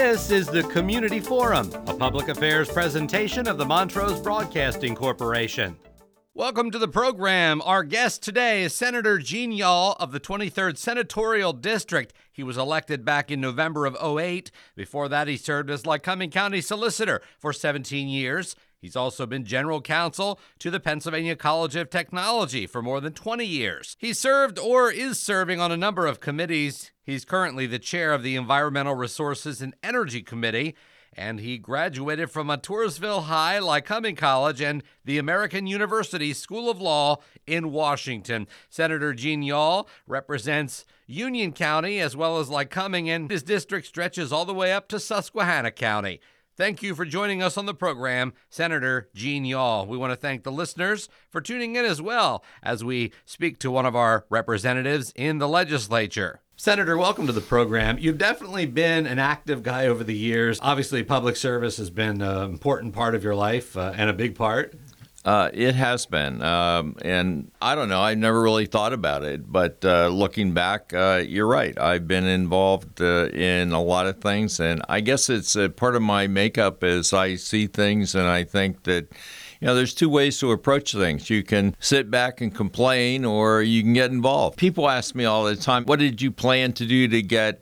This is the Community Forum, a public affairs presentation of the Montrose Broadcasting Corporation. Welcome to the program. Our guest today is Senator Gene Yaw of the 23rd Senatorial District. He was elected back in November of '08. Before that, he served as Lycoming County Solicitor for 17 years. He's also been general counsel to the Pennsylvania College of Technology for more than 20 years. He served or is serving on a number of committees. He's currently the chair of the Environmental Resources and Energy Committee, and he graduated from Montoursville High, Lycoming College, and the American University School of Law in Washington. Senator Gene Yaw represents Union County as well as Lycoming, and his district stretches all the way up to Susquehanna County. Thank you for joining us on the program, Senator Gene Yaw. We want to thank the listeners for tuning in as well as we speak to one of our representatives in the legislature. Senator, welcome to the program. You've definitely been an active guy over the years. Obviously, public service has been an important part of your life and a big part. It has been. And I don't know, I never really thought about it. But looking back, you're right. I've been involved in a lot of things. And I guess it's part of my makeup is I see things and I think that, there's two ways to approach things. You can sit back and complain, or you can get involved. People ask me all the time, what did you plan to do to get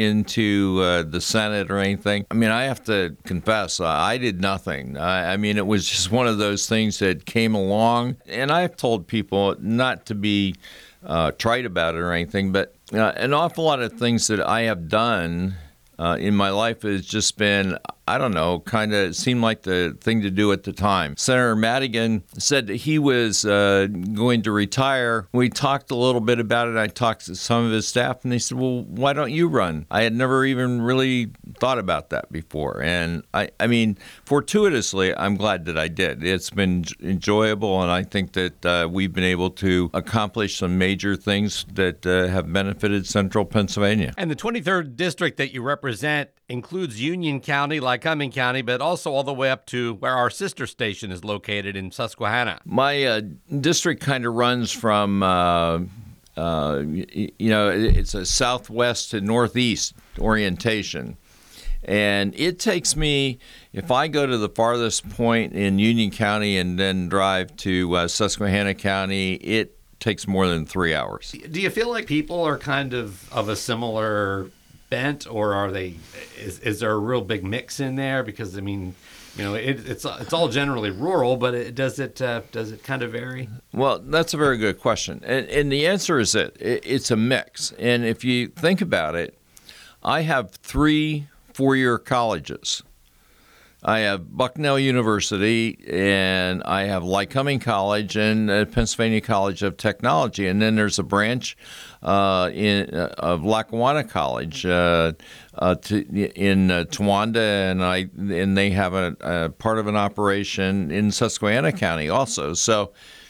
into the Senate or anything? I mean, I have to confess, I did nothing. It was just one of those things that came along. And I've told people not to be trite about it or anything, but an awful lot of things that I have done in my life has just been, kind of seemed like the thing to do at the time. Senator Madigan said that he was going to retire. We talked a little bit about it. I talked to some of his staff, and they said, well, why don't you run? I had never even really thought about that before. And fortuitously, I'm glad that I did. It's been enjoyable, and I think that we've been able to accomplish some major things that have benefited central Pennsylvania. And the 23rd district that you represent includes Union County, Lycoming County, but also all the way up to where our sister station is located in Susquehanna. My district kind of runs from, it's a southwest to northeast orientation. And it takes me, if I go to the farthest point in Union County and then drive to Susquehanna County, it takes more than 3 hours. Do you feel like people are kind of a similar bent, or are they? Is there a real big mix in there? Because it's all generally rural, but does it kind of vary? Well, that's a very good question, and the answer is that it's a mix. And if you think about it, I have 3 four-year colleges. I have Bucknell University, and I have Lycoming College and Pennsylvania College of Technology, and then there's a branch of Lackawanna College in Towanda, and they have a part of an operation in Susquehanna County also. So,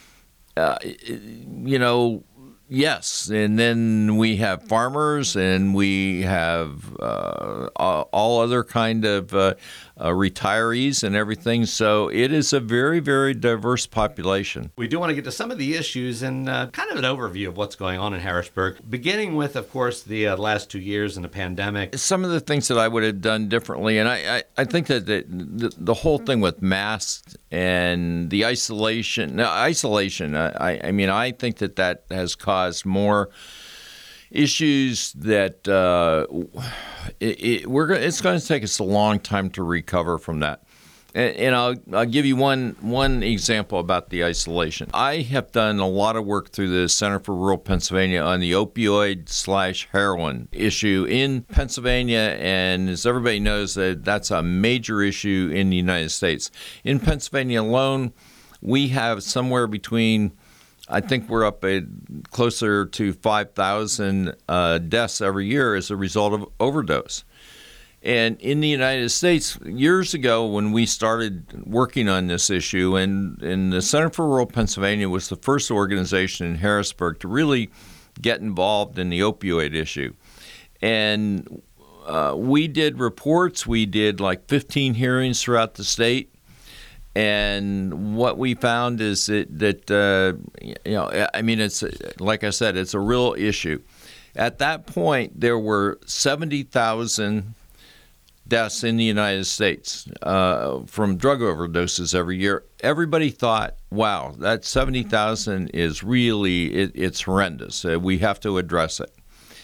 yes, and then we have farmers, and we have all other kind of retirees and everything. So it is a very, very diverse population. We do want to get to some of the issues and kind of an overview of what's going on in Harrisburg, beginning with, of course, the last 2 years and the pandemic. Some of the things that I would have done differently, and I think that the whole thing with masks and the isolation, I think that has caused more issues that it's going to take us a long time to recover from that. And I'll give you one example about the isolation. I have done a lot of work through the Center for Rural Pennsylvania on the opioid/heroin issue in Pennsylvania, and as everybody knows, that's a major issue in the United States. In Pennsylvania alone, we have somewhere between, I think we're up at closer to 5,000 deaths every year as a result of overdose. And in the United States, years ago when we started working on this issue, and the Center for Rural Pennsylvania was the first organization in Harrisburg to really get involved in the opioid issue. And we did reports. We did like 15 hearings throughout the state. And what we found is that it's, like I said, it's a real issue. At that point, there were 70,000 deaths in the United States from drug overdoses every year. Everybody thought, wow, that 70,000 is really, it's horrendous. We have to address it.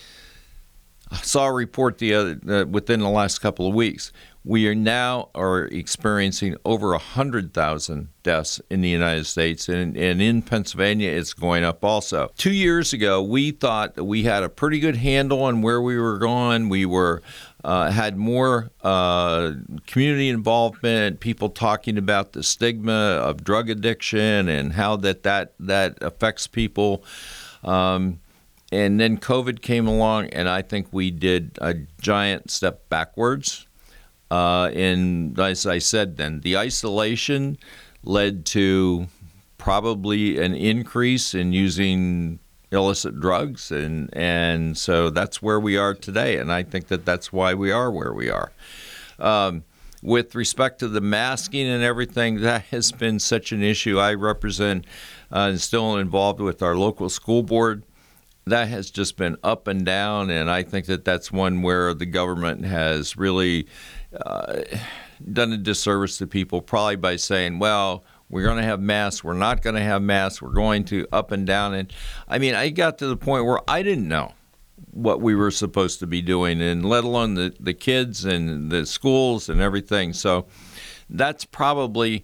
I saw a report within the last couple of weeks. We are experiencing over 100,000 deaths in the United States, and in Pennsylvania it's going up also. 2 years ago, we thought that we had a pretty good handle on where we were going. We had more community involvement, people talking about the stigma of drug addiction and how that affects people. And then COVID came along, and I think we did a giant step backwards. And as I said then, the isolation led to probably an increase in using illicit drugs, and so that's where we are today, and I think that's why we are where we are. With respect to the masking and everything, that has been such an issue. I represent and still involved with our local school board. That has just been up and down, and I think that's one where the government has really done a disservice to people, probably by saying, well, we're going to have masks, we're not going to have masks, we're going to up and down. And I mean, I got to the point where I didn't know what we were supposed to be doing, and let alone the kids and the schools and everything. So that's probably,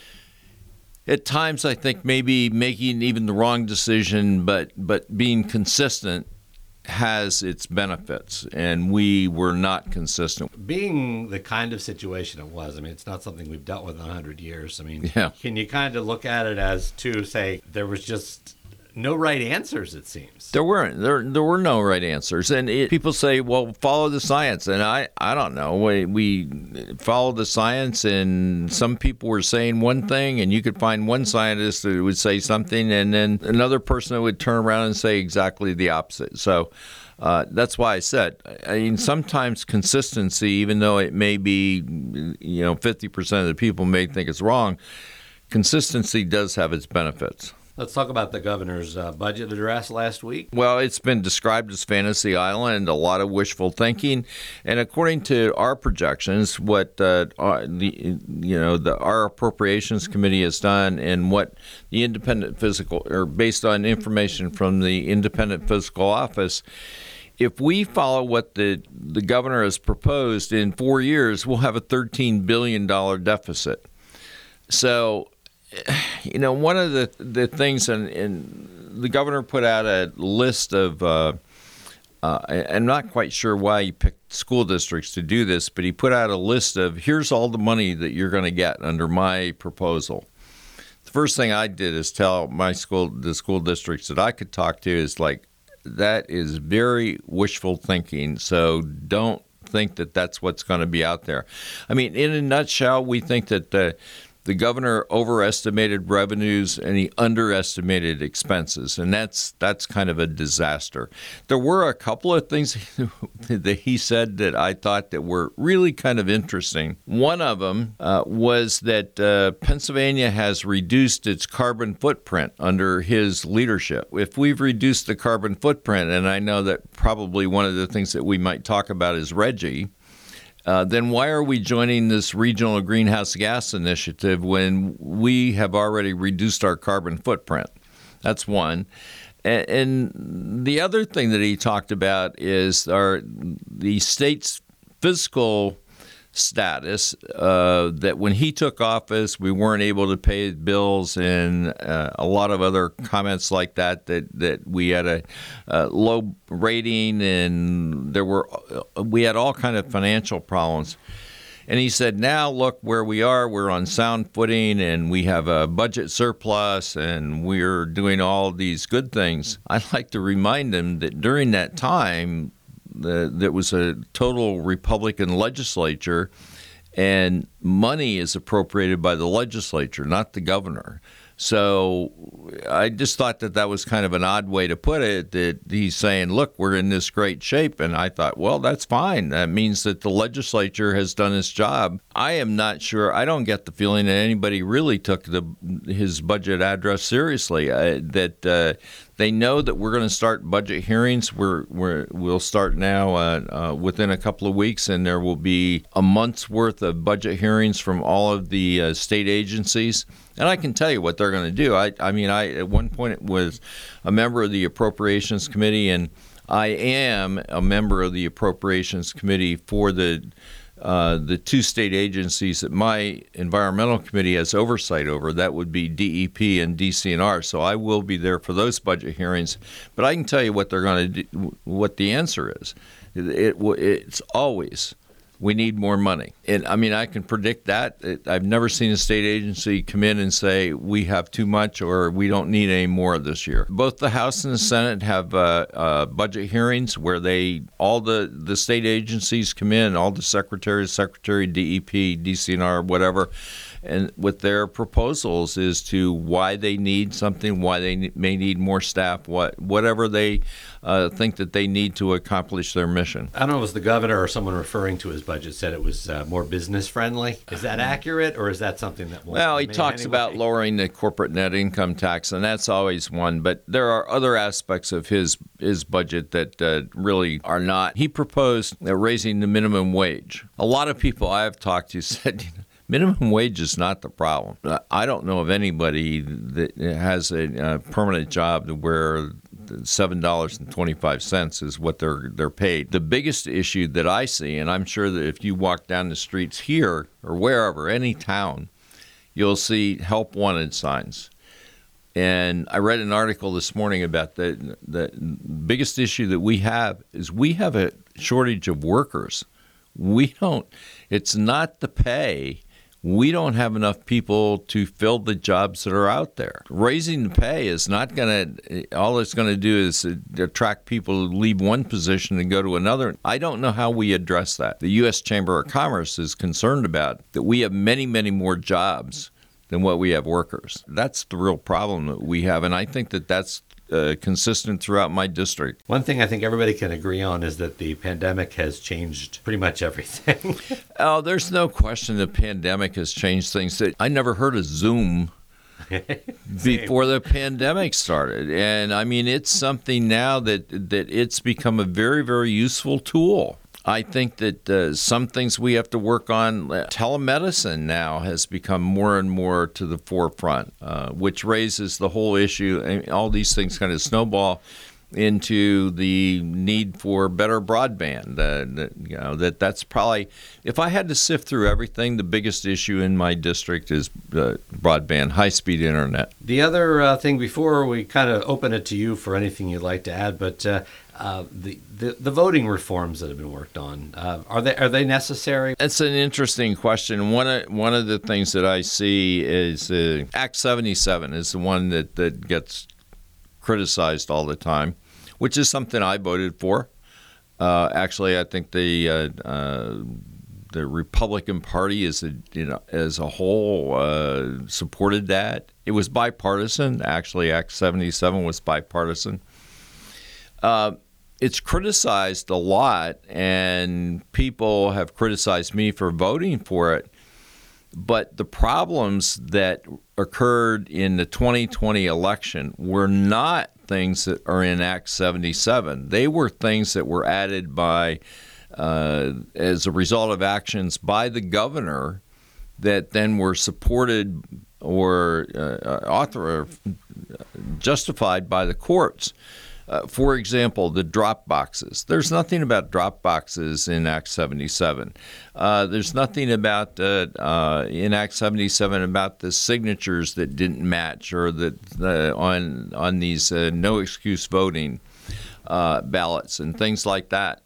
at times, I think maybe making even the wrong decision, but being consistent has its benefits, and we were not consistent. Being the kind of situation it was, I mean, it's not something we've dealt with in 100 years. I mean, yeah. Can you kind of look at it as to say there was just no right answers, it seems? There weren't. There were no right answers. And people say, well, follow the science. And I don't know. We followed the science, and some people were saying one thing, and you could find one scientist that would say something, and then another person would turn around and say exactly the opposite. So that's why I said, I mean, sometimes consistency, even though it may be, 50% of the people may think it's wrong, consistency does have its benefits. Let's talk about the governor's budget address last week. Well, it's been described as Fantasy Island, a lot of wishful thinking, and according to our projections, what our Appropriations Committee has done, and what the based on information from the Independent Fiscal Office, if we follow what the governor has proposed, in 4 years, we'll have a $13 billion deficit. So, one of the things, and the governor put out a list of, I'm not quite sure why he picked school districts to do this, but he put out a list of, here's all the money that you're going to get under my proposal. The first thing I did is tell the school districts that I could talk to is like, that is very wishful thinking, so don't think that that's what's going to be out there. I mean, in a nutshell, we think that the governor overestimated revenues and he underestimated expenses, and that's kind of a disaster. There were a couple of things that he said that I thought that were really kind of interesting. One of them was that Pennsylvania has reduced its carbon footprint under his leadership. If we've reduced the carbon footprint, and I know that probably one of the things that we might talk about is RGGI, then why are we joining this regional greenhouse gas initiative when we have already reduced our carbon footprint? That's one. And the other thing that he talked about is the state's fiscal status, that when he took office, we weren't able to pay bills, and a lot of other comments like that we had a low rating, and we had all kind of financial problems. And he said, now look where we are. We're on sound footing, and we have a budget surplus, and we're doing all these good things. I'd like to remind him that during that time, there was a total Republican legislature, and money is appropriated by the legislature, not the governor. So I just thought that was kind of an odd way to put it, that he's saying, look, we're in this great shape. And I thought, well, that's fine. That means that the legislature has done its job. I am not sure. I don't get the feeling that anybody really took his budget address seriously, that They know that we're going to start budget hearings. We'll start now within a couple of weeks, and there will be a month's worth of budget hearings from all of the state agencies. And I can tell you what they're going to do. I at one point was a member of the Appropriations Committee, and I am a member of the Appropriations Committee for the two state agencies that my environmental committee has oversight over. That would be DEP and DCNR. So I will be there for those budget hearings. But I can tell you what they're going to do, what the answer is. It's always, we need more money. And I can predict that. I've never seen a state agency come in and say we have too much or we don't need any more this year. Both the House and the Senate have budget hearings where all the state agencies come in, all the secretary, DEP, DCNR, whatever, and with their proposals as to why they need something, why they may need more staff, whatever they think that they need to accomplish their mission. I don't know if it was the governor or someone referring to his budget said it was more business friendly. Is that accurate, or is that something that won't? Well, he talks about lowering the corporate net income tax, and that's always one. But there are other aspects of his budget that really are not. He proposed raising the minimum wage. A lot of people I have talked to said, minimum wage is not the problem. I don't know of anybody that has a permanent job where $7.25 is what they're paid. The biggest issue that I see, and I'm sure that if you walk down the streets here or wherever, any town, you'll see help wanted signs. And I read an article this morning about the biggest issue that we have is we have a shortage of workers. It's not the pay. We don't have enough people to fill the jobs that are out there. Raising the pay is not going to, all it's going to do is attract people to leave one position and go to another. I don't know how we address that. The U.S. Chamber of Commerce is concerned about that we have many, many more jobs than what we have workers. That's the real problem that we have, and I think that that's consistent throughout my district. One thing I think everybody can agree on is that the pandemic has changed pretty much everything. Oh, there's no question the pandemic has changed things. I never heard of Zoom before the pandemic started. And it's something now that it's become a very, very useful tool. I think that some things we have to work on. Telemedicine now has become more and more to the forefront, which raises the whole issue. And all these things kind of snowball into the need for better broadband. That's probably, if I had to sift through everything, the biggest issue in my district is broadband, high-speed internet. The other thing, before we kind of open it to you for anything you'd like to add, but the voting reforms that have been worked on, are they necessary? That's an interesting question. One of the things that I see is Act 77 is the one that gets criticized all the time, which is something I voted for. Actually, I think the Republican Party as a whole supported that. It was bipartisan. Actually, Act 77 was bipartisan. It's criticized a lot, and people have criticized me for voting for it. But the problems that occurred in the 2020 election were not things that are in Act 77. They were things that were added by, as a result of actions by the governor that then were supported or justified by the courts. For example, the drop boxes. There's nothing about drop boxes in Act 77. There's nothing about in Act 77 about the signatures that didn't match or that on these no excuse voting ballots and things like that.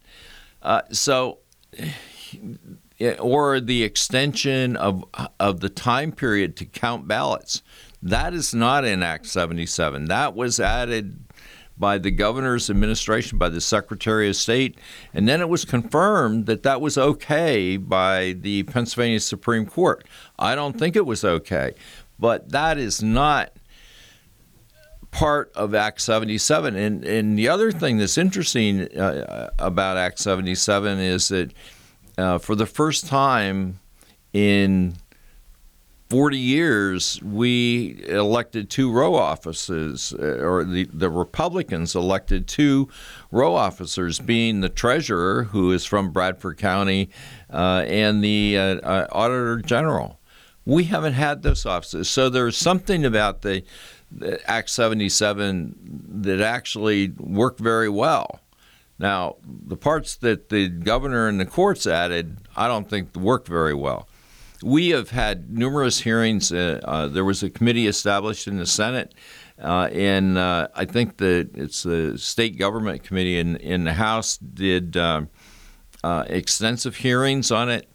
Or the extension of the time period to count ballots. That is not in Act 77. That was added by the governor's administration, by the Secretary of State, and then it was confirmed that that was okay by the Pennsylvania Supreme Court. I don't think it was okay, but that is not part of Act 77. And the other thing that's interesting about Act 77 is that for the first time in 40 years, we elected 2 row offices, or the Republicans elected 2 row officers, being the treasurer, who is from Bradford County, and the auditor general. We haven't had those offices. So there's something about the Act 77 that actually worked very well. Now, the parts that the governor and the courts added, I don't think worked very well. We have had numerous hearings. There was a committee established in the Senate, and I think that it's the state government committee in the House did extensive hearings on it,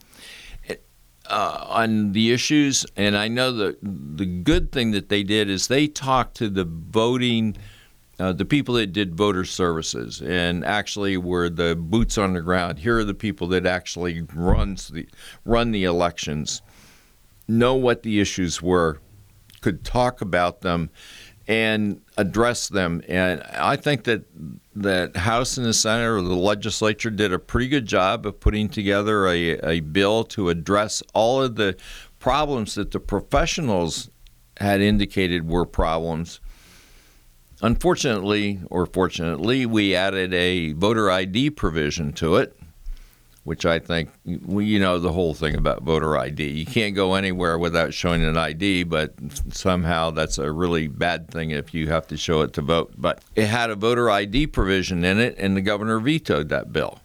on the issues. And I know that the good thing that they did is they talked to the voting, the people that did voter services and actually were the boots on the ground. Here are the people that actually run the elections, know what the issues were, could talk about them, and address them. And I think that House and the Senate or the legislature did a pretty good job of putting together a bill to address all of the problems that the professionals had indicated were problems. Unfortunately, or fortunately, we added a voter ID provision to it, which I think, the whole thing about voter ID. You can't go anywhere without showing an ID, but somehow that's a really bad thing if you have to show it to vote. But it had a voter ID provision in it, and the governor vetoed that bill.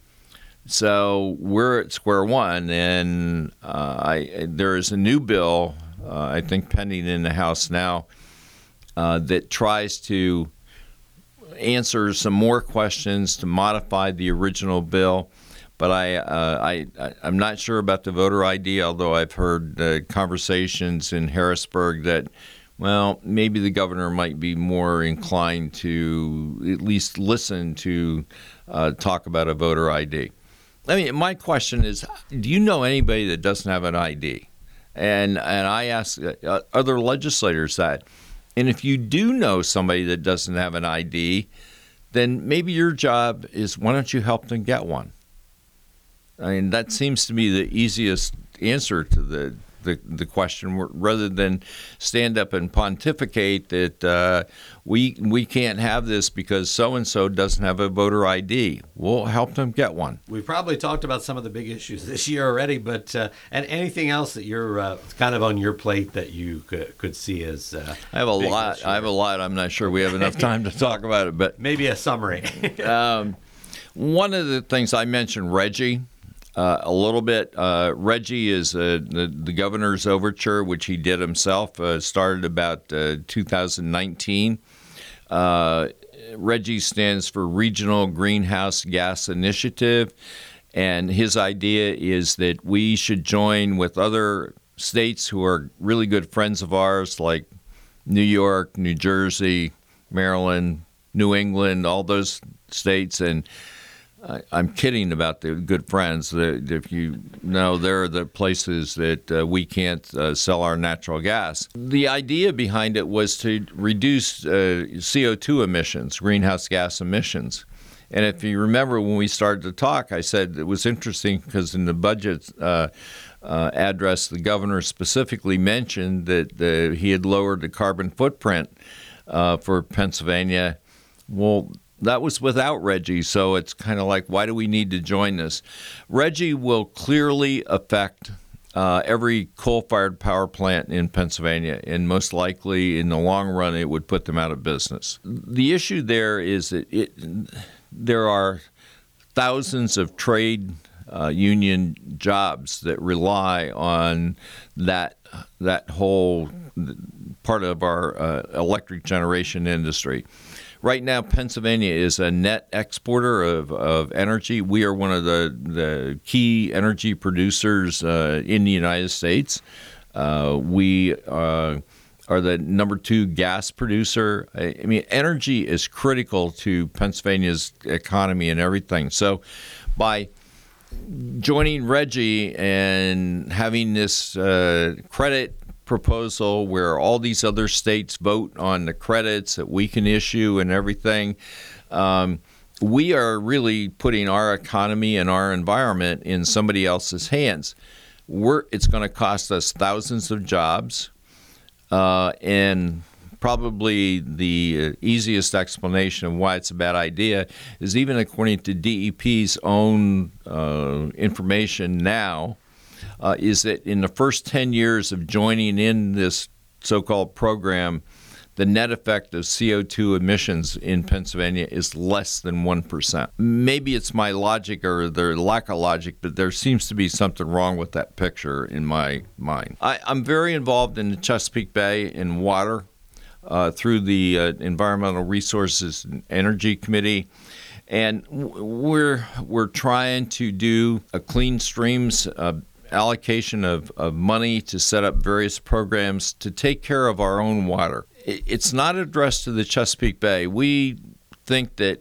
So we're at square one, and there is a new bill, I think, pending in the House now, that tries to answer some more questions to modify the original bill. But I'm not sure about the voter ID, although I've heard conversations in Harrisburg that, well, maybe the governor might be more inclined to at least listen to talk about a voter ID. I mean, my question is, do you know anybody that doesn't have an ID? And I ask other legislators that. And if you do know somebody that doesn't have an ID, then maybe your job is, why don't you help them get one? I mean, that seems to me the easiest answer to the question, rather than stand up and pontificate that we can't have this because so-and-so doesn't have a voter ID. We'll help them get one. We've probably talked about some of the big issues this year already, but and anything else that you're kind of on your plate that you could see as I have a lot. I have a lot. I'm not sure we have enough time to talk about it, but maybe a summary. One of the things I mentioned, Reggie. A little bit. Reggie is the governor's overture, which he did himself, started about 2019. Reggie stands for Regional Greenhouse Gas Initiative, and his idea is that we should join with other states who are really good friends of ours, like New York, New Jersey, Maryland, New England, all those states, and I'm kidding about the good friends. If you know, they're the places that we can't sell our natural gas. The idea behind it was to reduce CO2 emissions, greenhouse gas emissions. And if you remember when we started to talk, I said it was interesting because in the budget address, the governor specifically mentioned that he had lowered the carbon footprint for Pennsylvania. Well, that was without Reggie, so it's kind of like, why do we need to join this? Reggie will clearly affect every coal-fired power plant in Pennsylvania, and most likely in the long run it would put them out of business. The issue there is that there are thousands of trade union jobs that rely on that whole part of our electric generation industry. Right now, Pennsylvania is a net exporter of energy. We are one of the key energy producers in the United States. We are the number 2 gas producer. I mean, energy is critical to Pennsylvania's economy and everything. So by joining Reggie and having this credit proposal where all these other states vote on the credits that we can issue and everything, we are really putting our economy and our environment in somebody else's hands. It's going to cost us thousands of jobs, and probably the easiest explanation of why it's a bad idea is even according to DEP's own information now, is that in the first 10 years of joining in this so-called program, the net effect of CO2 emissions in Pennsylvania is less than 1%. Maybe it's my logic or the lack of logic, but there seems to be something wrong with that picture in my mind. I'm very involved in the Chesapeake Bay in water through the Environmental Resources and Energy Committee. And we're trying to do a clean streams allocation of money to set up various programs to take care of our own water. It's not addressed to the Chesapeake Bay. We think that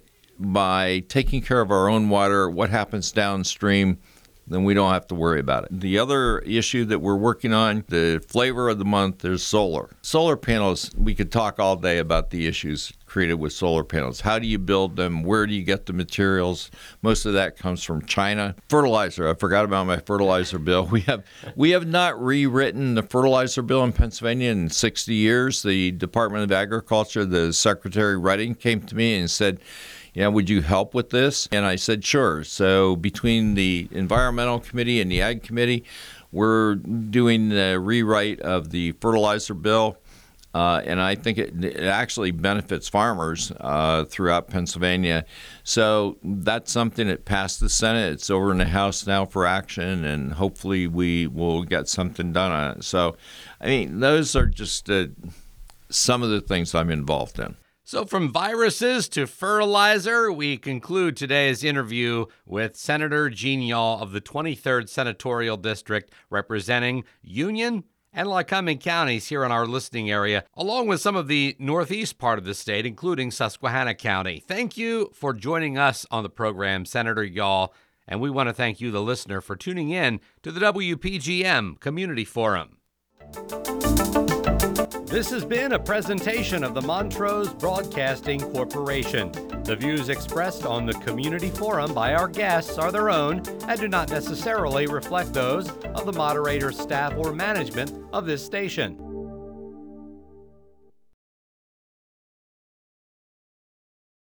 by taking care of our own water, what happens downstream, then we don't have to worry about it. The other issue that we're working on, the flavor of the month, is solar. Solar panels, we could talk all day about the issues created with solar panels. How do you build them? Where do you get the materials? Most of that comes from China. Fertilizer, I forgot about my fertilizer bill. We have not rewritten the fertilizer bill in Pennsylvania in 60 years. The Department of Agriculture, the Secretary Redding, came to me and said, would you help with this? And I said, sure. So between the Environmental Committee and the Ag Committee, we're doing the rewrite of the fertilizer bill. And I think it actually benefits farmers throughout Pennsylvania. So that's something that passed the Senate. It's over in the House now for action, and hopefully we will get something done on it. So, those are just some of the things I'm involved in. So from viruses to fertilizer, we conclude today's interview with Senator Gene Yaw of the 23rd Senatorial District, representing Union and Lycoming counties here in our listening area, along with some of the northeast part of the state, including Susquehanna County. Thank you for joining us on the program, Senator Yaw, and we want to thank you, the listener, for tuning in to the WPGM Community Forum. This has been a presentation of the Montrose Broadcasting Corporation. The views expressed on the Community Forum by our guests are their own and do not necessarily reflect those of the moderator, staff, or management of this station.